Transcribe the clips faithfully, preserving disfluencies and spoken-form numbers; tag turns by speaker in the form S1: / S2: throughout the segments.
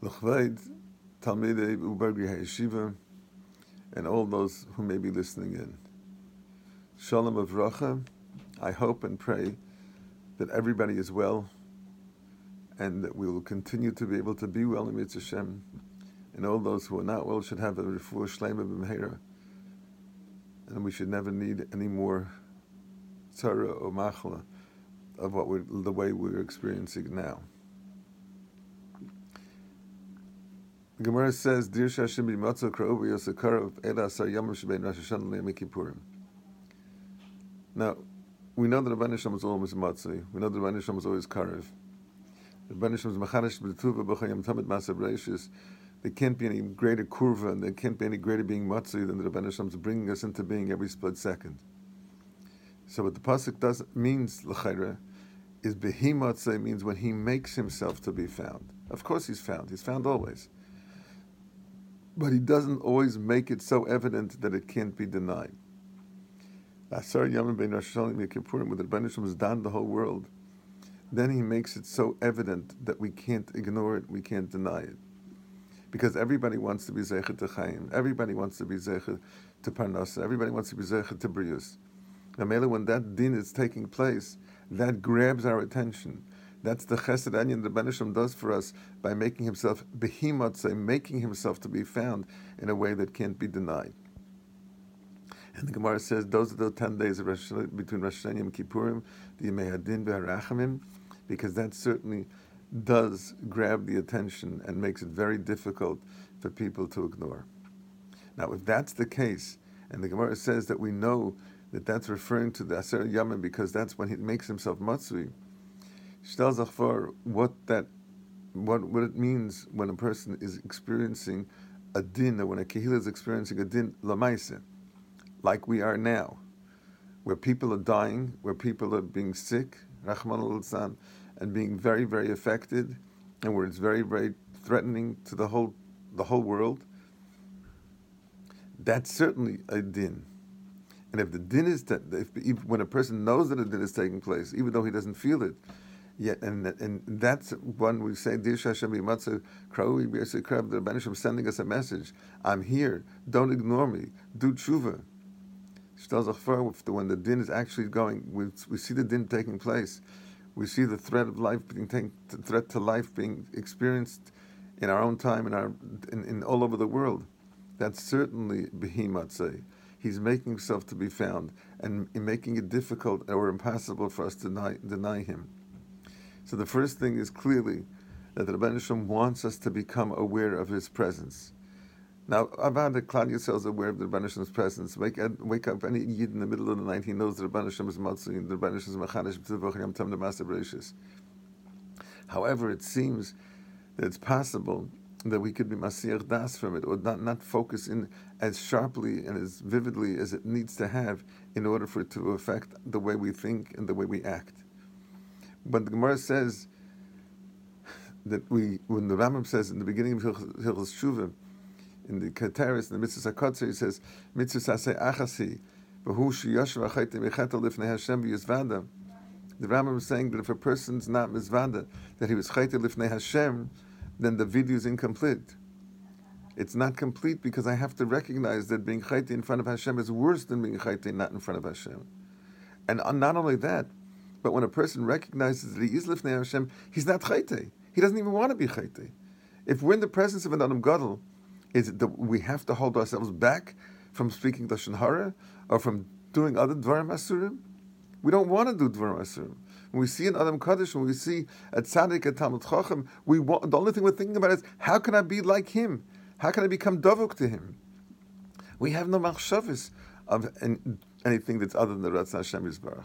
S1: L'chved, Talmidei Ubergi HaYeshiva, and all those who may be listening in. Shalom Avracha. I hope and pray that everybody is well and that we will continue to be able to be well in Mitzvah Hashem, and all those who are not well should have a refuah shlema b'mehera, and we should never need any more tzara or machla of what we're, the way we're experiencing now. The Gemara says, "Dir Shashim b'matzo kra'u v'yosekarov ela asar yamim shebein Rosh Hashanah le'Yom Kippurim." Now, we know that the Rebbeinu Shalom was always matzah. We know that the Rebbeinu Shalom was always karev. The Rebbeinu Shalom is machadash b'tuva b'chayim tamid masav reishis. There can't be any greater kurva, and there can't be any greater being matzah than the Rebbeinu Shalom is bringing us into being every split second. So what the pasuk does means l'chayra is behi matzah, means when he makes himself to be found. Of course, he's found. He's found always. But he doesn't always make it so evident that it can't be denied. Asar Yamim Bein Rosh Hashanah Yom Kippurim, when the Rebbeinu Shalom has done the whole world, then he makes it so evident that we can't ignore it, we can't deny it. Because everybody wants to be Zeichet to Chaim, everybody wants to be Zeichet to Parnasa, everybody wants to be Zeichet to Brius. Now, when that din is taking place, that grabs our attention. That's the chesed anyan the Rebbeinu Shalom does for us by making himself behemoth, say, making himself to be found in a way that can't be denied. And the Gemara says those are the ten days of Rosh, between Rosh Hashanah and Yom Kippurim, the Yemei Hadin v'Harachamim, because that certainly does grab the attention and makes it very difficult for people to ignore. Now, if that's the case, and the Gemara says that we know that that's referring to the Aser Yamim because that's when he makes himself matzui, Shtel Zachvar, what that, what what it means when a person is experiencing a din, or when a kehillah is experiencing a din lamaise, like we are now, where people are dying, where people are being sick, Rahman al-Litzan, and being very, very affected, and where it's very, very threatening to the whole the whole world. That's certainly a din. And if the din is that, if, if when a person knows that a din is taking place, even though he doesn't feel it, yet, and and that's when we say, "Dir Hashem b'matzah kra'u v'yosekarov," the Rebbeinu Shalom sending us a message. I'm here. Don't ignore me. Do tshuva. When the din is actually going, we, we see the din taking place. We see the threat of life being taken, the threat to life being experienced in our own time, in our in, in all over the world. That's certainly behimatzeh. He's making himself to be found and making it difficult or impossible for us to deny, deny him. So the first thing is clearly that the Rebbeinu Shalom wants us to become aware of his presence. Now, about the Klal Yisrael is aware of the Rebbeinu Shalom's presence. Wake, wake up any Yid in the middle of the night, he knows the Rebbeinu Shalom is matzah, and the Rebbeinu Shalom is machadash b'tzivach yam tam d'masav reishis. However, it seems that it's possible that we could be masiach das from it, or not, not focus in as sharply and as vividly as it needs to have in order for it to affect the way we think and the way we act. But the Gemara says that we, when the Rambam says in the beginning of Hilchos Shuvah, in the Keteris, in the Mitzvah HaKotzer, he says, Mitzvah Sasei Achasi, V'hu Sheyoshev Achayte Mechata Lifnei Hashem V'yizvada. The Rambam is saying that if a person's not mizvada, that he was Chayte Lifnei Hashem, then the video is incomplete. It's not complete because I have to recognize that being Chayte in front of Hashem is worse than being Chayte not in front of Hashem. And not only that, but when a person recognizes that he is Lifnei Hashem, he's not Chayte. He doesn't even want to be Chayte. If we're in the presence of an Adam Gadol, is it that we have to hold ourselves back from speaking Lashon Hara or from doing other Dvarim Asurim? We don't want to do Dvarim Asurim. When we see an Adam Kaddish, when we see a Tzaddik, a Talmud Chacham, we want, the only thing we're thinking about is, how can I be like him? How can I become Davuk to him? We have no machshavas of anything that's other than the Ratzon Hashem Yisbarach.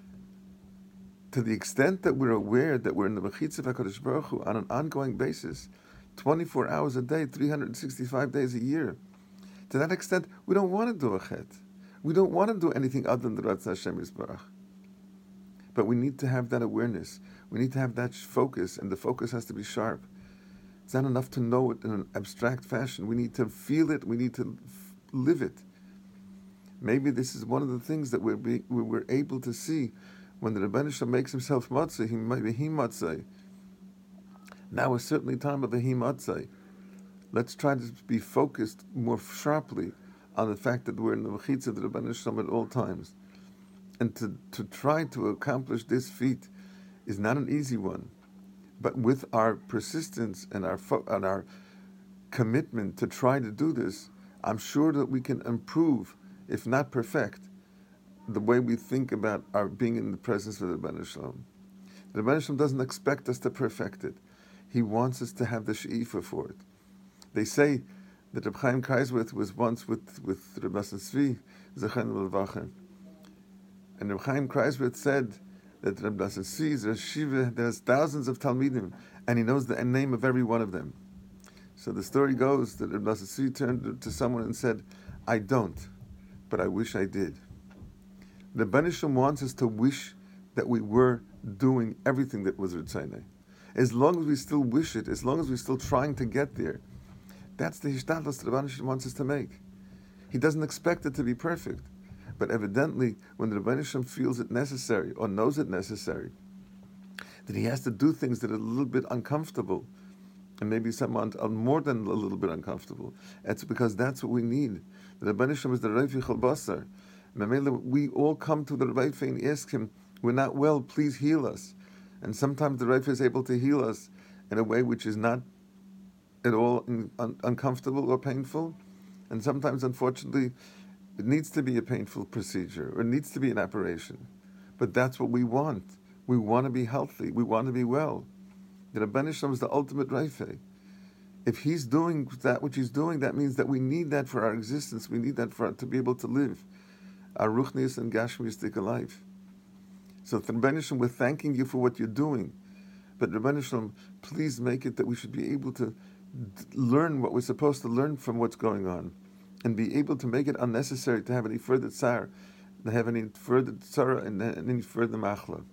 S1: To the extent that we're aware that we're in the Mechitza of HaKadosh Baruch Hu on an ongoing basis, twenty-four hours a day, three hundred sixty-five days a year, to that extent, we don't want to do a chet. We don't want to do anything other than the Ratzon Hashem Yisbarach. But we need to have that awareness. We need to have that focus, and the focus has to be sharp. It's not enough to know it in an abstract fashion. We need to feel it. We need to f- live it. Maybe this is one of the things that we're, be, we were able to see when the Rebbeinu Shalom makes himself matzah, he might be he matzah. Now is certainly time of the Himatzai. Let's try to be focused more sharply on the fact that we're in the Mechitza of the Rebbeinu Shalom at all times. And to, to try to accomplish this feat is not an easy one. But with our persistence and our fo- and our commitment to try to do this, I'm sure that we can improve, if not perfect, the way we think about our being in the presence of the Rebbeinu Shalom. The Rebbeinu Shalom doesn't expect us to perfect it. He wants us to have the she'ifa for it. They say that Reb Chaim Kreiswirth was once with, with Reb Nosson Tzvi, Zechan L'Levachem. And Reb Chaim Kreiswirth said that Reb Nosson Tzvi is a shiva, there's thousands of Talmidim, and he knows the name of every one of them. So the story goes that Reb Nosson Tzvi turned to someone and said, I don't, but I wish I did. The Rebbeinu Shalom wants us to wish that we were doing everything that was Ritzaynei. As long as we still wish it, as long as we're still trying to get there, that's the hishtadlus the Rebbeinu Shalom wants us to make. He doesn't expect it to be perfect. But evidently, when the Rebbeinu Shalom feels it necessary, or knows it necessary, that he has to do things that are a little bit uncomfortable, and maybe someone more than a little bit uncomfortable, it's because that's what we need. The Rebbeinu Shalom is the Reifi Chol Basar. We all come to the Reifi and ask him, we're not well, please heal us. And sometimes the Reifi is able to heal us in a way which is not at all un- uncomfortable or painful. And sometimes, unfortunately, it needs to be a painful procedure, or it needs to be an operation. But that's what we want. We want to be healthy. We want to be well. The Rebbeinu Shalom is the ultimate Reifi. If he's doing that which he's doing, that means that we need that for our existence. We need that for to be able to live our ruchnius and gashmiistic life. So, Rebbeinu Shalom, we're thanking you for what you're doing. But Rebbeinu Shalom, please make it that we should be able to d- learn what we're supposed to learn from what's going on, and be able to make it unnecessary to have any further tsar, to have any further tzara and any further machla.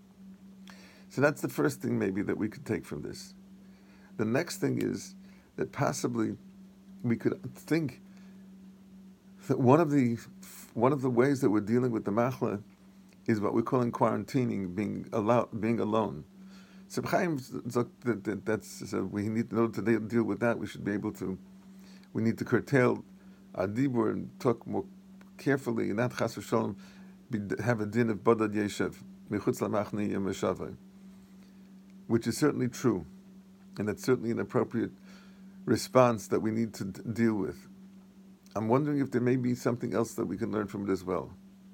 S1: So that's the first thing maybe that we could take from this. The next thing is that possibly we could think that one of the one of the ways that we're dealing with the machla is what we're calling quarantining, being allowed, being alone. So Chaim, that, that's so we need to know to deal with that. We should be able to. We need to curtail our dibur and talk more carefully, and not chas v'sholem have a din of bodad yeshev mechutz lamachni yemeshavai, which is certainly true, and that's certainly an appropriate response that we need to d- deal with. I'm wondering if there may be something else that we can learn from it as well.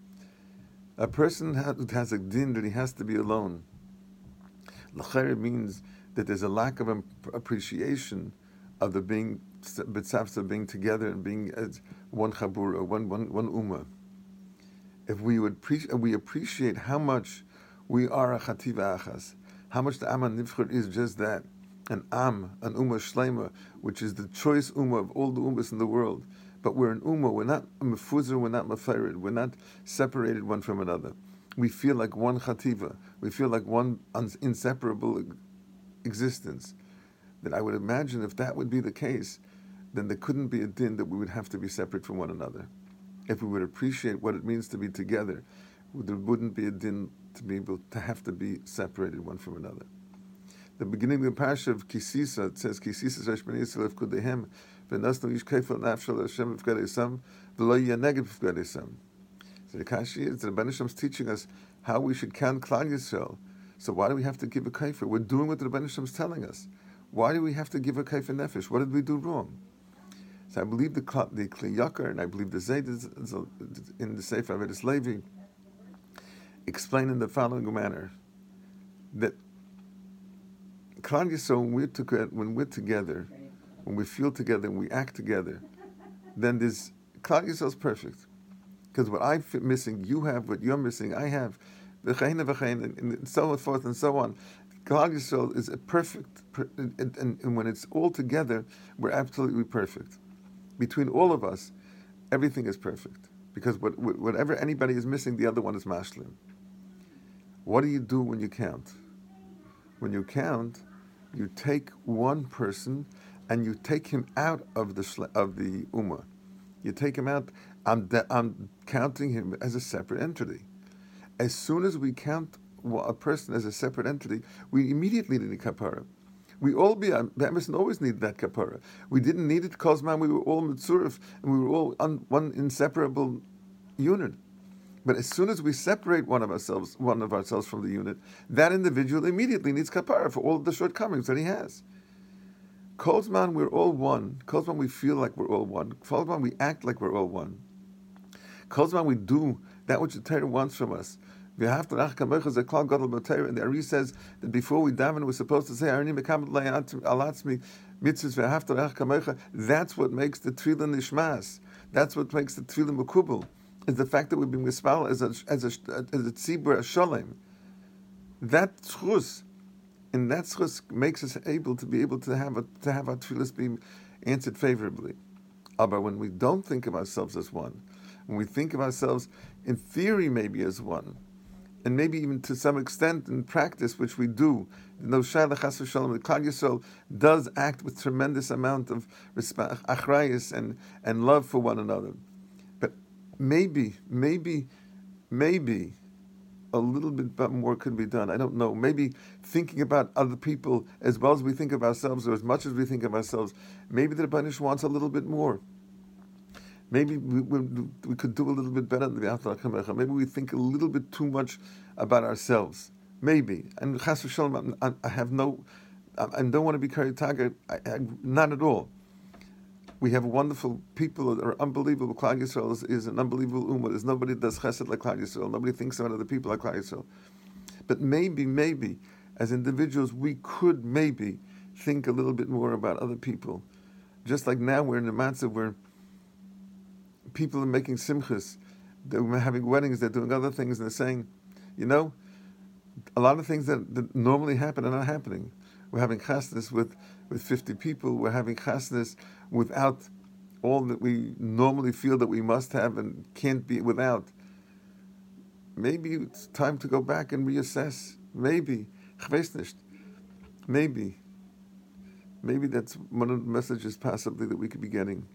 S1: A person who has a din that he has to be alone, l'chayr means that there's a lack of appreciation of the being b'tzavta, being together and being as one chabura, one one one ummah. If we would pre- we appreciate how much we are a chativa achas, how much the Am HaNivchar is just that, an Am, an ummah shlema, which is the choice ummah of all the ummahs in the world. But we're an ummah, we're not mefuzar, we're not mefarid, we're not separated one from another. We feel like one chativa, we feel like one inseparable existence. That I would imagine if that would be the case, then there couldn't be a din that we would have to be separate from one another. If we would appreciate what it means to be together, there wouldn't be a din to be able to have to be separated one from another. The beginning of the parasha of Kisisa, it says, Kisisa resh bnei Yisrael v'kudehem, v'nasnu ish kefel nafshel Hashem v'vgadesam, v'lo yaneged v'vgadesam. So the Kashi is, the Rebbeinu Shalom is teaching us how we should count Klal Yisrael. So why do we have to give a kaifer? We're doing what the Rebbeinu Shalom is telling us. Why do we have to give a kaifer nefesh? What did we do wrong? So I believe the the Kli Yakar, and I believe the Zayd is, is in the Sefer Avedis Levi, explain in the following manner that Klal Yisrael, when we're, together, when we're together, when we feel together, and we act together, then this Klal Yisrael is perfect. Because what I'm missing, you have. What you're missing, I have. And so forth and so on. Klal Yisrael is a perfect, and, and, and when it's all together, we're absolutely perfect. Between all of us, everything is perfect. Because what, whatever anybody is missing, the other one is mashlim. What do you do when you count? When you count, you take one person and you take him out of the of the ummah. You take him out. I'm, de- I'm counting him as a separate entity. As soon as we count a person as a separate entity, we immediately need a kapara. We all be Emerson always needed that kapara. We didn't need it because man, we were all mitzurif and we were all un, one inseparable unit. But as soon as we separate one of ourselves, one of ourselves from the unit, that individual immediately needs kapara for all of the shortcomings that he has. Kolzman, we're all one. Kolzman, we feel like we're all one. Kolzman, we act like we're all one. Kolzman, we do that which the Torah wants from us. And the Ari says that before we daven, we're supposed to say, that's what makes the tefillah nishmas. That's what makes the tefillah mekubal. Is the fact that we've been mispal as a as a as a tzibur shalom. That tzchus, and that tzchus makes us able to be able to have a, to have our tefillahs being answered favorably. But when we don't think of ourselves as one, when we think of ourselves in theory maybe as one, and maybe even to some extent in practice, which we do, no shayla chas v'shalom, the Klal Yisrael does act with tremendous amount of respect, achrayus, and and love for one another. But maybe, maybe, maybe a little bit more could be done. I don't know. Maybe thinking about other people as well as we think of ourselves, or as much as we think of ourselves. Maybe the Rebbeinu wants a little bit more. Maybe we, we, we could do a little bit better than the V'ahavta l'Recha Kamecha. Maybe we think a little bit too much about ourselves. Maybe. And Chas v'Shalom, I, I have no, I, I don't want to be carried target. I, I, not at all. We have wonderful people that are unbelievable. Klal Yisrael is, is an unbelievable ummah. There's nobody that does chesed like Klal Yisrael. Nobody thinks about other people like Klal Yisrael. But maybe, maybe, as individuals, we could maybe think a little bit more about other people. Just like now we're in a matzah where people are making simchas, they're having weddings, they're doing other things, and they're saying, you know, a lot of things that, that normally happen are not happening. We're having chasnas with, with fifty people, we're having chasnas without all that we normally feel that we must have and can't be without. Maybe it's time to go back and reassess. Maybe. Ich weiß nicht. Maybe. Maybe that's one of the messages possibly that we could be getting.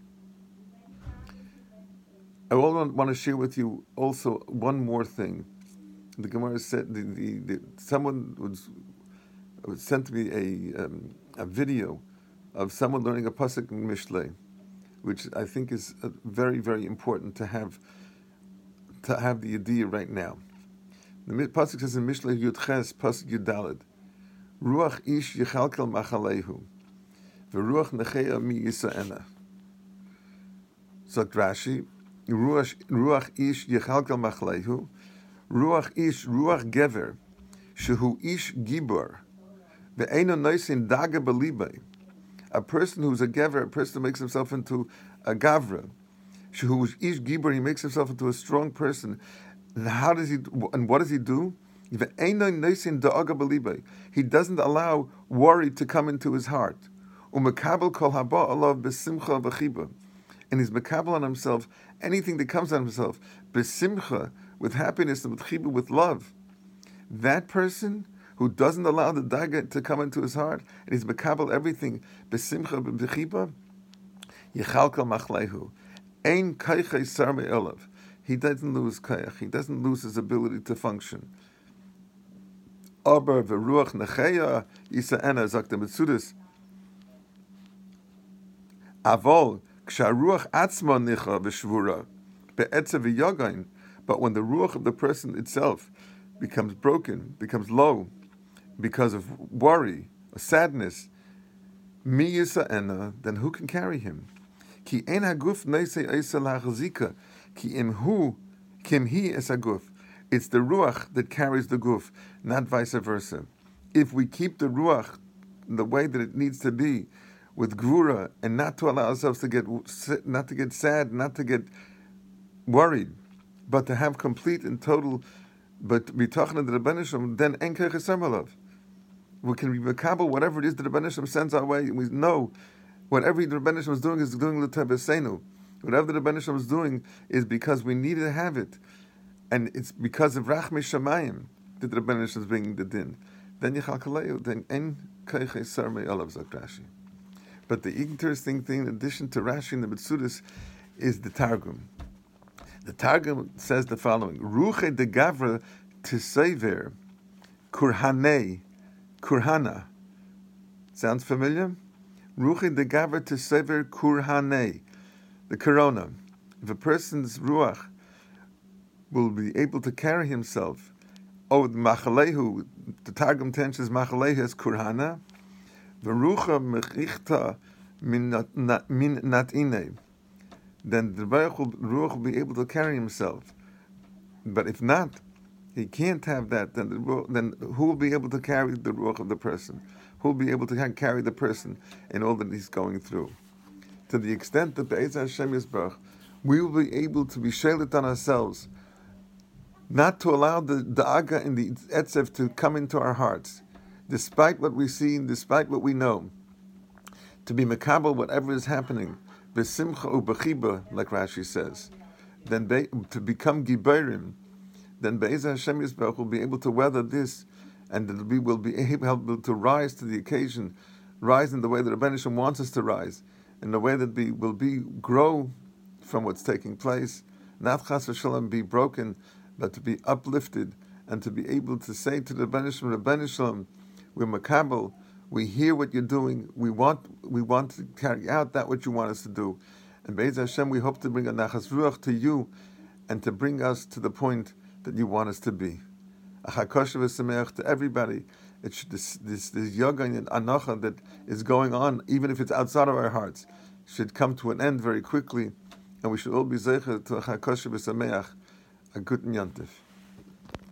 S1: I want to share with you also one more thing. The Gemara said, the, the, the, someone was, was sent me a um, a video of someone learning a pasuk in Mishlei, which I think is uh, very, very important to have to have the idea right now. The pasuk says in Mishlei Yud Ches pasuk Yudalid, Ruach ish yichalkel machalehu, v'ruach necheya mi yisa'ena. So Rashi, Ruach, ruach ish yechalkel machleihu, ruach ish ruach gever, shehu ish gibor, ve'eno noisin daga belibay. A person who's a gever, a person who makes himself into a gavra, shehu ish gibor, he makes himself into a strong person. And how does he? And what does he do? Ve'eno noisin daga belibay. He doesn't allow worry to come into his heart. Umekabel kol haba alav besimcha v'chiba. And he's mekabel on himself anything that comes on himself, besimcha, with happiness and with chiba, with love. That person who doesn't allow the daga to come into his heart, and he's mekabel everything, besimcha, bechiba, yechalkel machleihu, ein kaichei sar me'elav. He doesn't lose kaich, he doesn't lose his ability to function. Aber v'ruach necheya yisa'ena, sagt the Metzudas, avol, ksharuach atzma nicha v'shvura be'etze v'yagain. But when the ruach of the person itself becomes broken, becomes low, because of worry or sadness, mi yisa'ena, then who can carry him? Ki ein haguf neisei eisa lachzika, ki im hu, kim hi es haguf. It's the ruach that carries the guf, not vice versa. If we keep the ruach the way that it needs to be, with gvura, and not to allow ourselves to get, not to get sad, not to get worried, but to have complete and total, but to be talking to the Rebbeinu Shalom, then en keiches. We can be mekabel whatever it is that the Rebbeinu Shalom sends our way, and we know whatever the Rebbeinu Shalom is doing is doing l'tevesenu. Whatever the Rebbeinu Shalom is doing is because we need to have it, and it's because of Rachmei Shamayim that the Rebbeinu Shalom is bringing the din. Then yichal kaleu, then en keiches sarmei olav zakrashi. But the interesting thing, in addition to Rashi and the Metzudas, is the Targum. The Targum says the following: Ruche de Gavra Tisever Kurhanei Kurhana Sounds familiar? Ruchi de gaver to sever kurhane, the corona. If a person's ruach will be able to carry himself, oh, the machalehu, the Targum tensions machalehu is kurhana, v'rucha mechichta min natine, then the ruach will be able to carry himself. But if not, he can't have that, then the ruach, then who will be able to carry the ruach of the person? Who will be able to carry the person in all that he's going through? To the extent that Be'ez Hashem Yisbarach, we will be able to be sheilit on ourselves, not to allow the da'aga and the etzev to come into our hearts, despite what we see, despite what we know, to be mekabel whatever is happening, b'simcha u'b'chiba, like Rashi says, then be, to become giberim, then Be'ez Hashem Yisbarach will be able to weather this, and that we will be able to rise to the occasion, rise in the way that Rebbeinu Shem wants us to rise, in the way that we will be grow from what's taking place, not chas v'shalom be broken, but to be uplifted and to be able to say to the Rebbeinu Shem, Rebbeinu Shem, we're makabel, we hear what you're doing, we want we want to carry out that what you want us to do, and Be'ez Hashem, we hope to bring a nachas ruach to you, and to bring us to the point that you want us to be. A chakosha v'sameach to everybody. It should, this this this yoga and anacha that is going on, even if it's outside of our hearts, should come to an end very quickly, and we should all be zeicher to a chakosha v'sameach, a good yantif.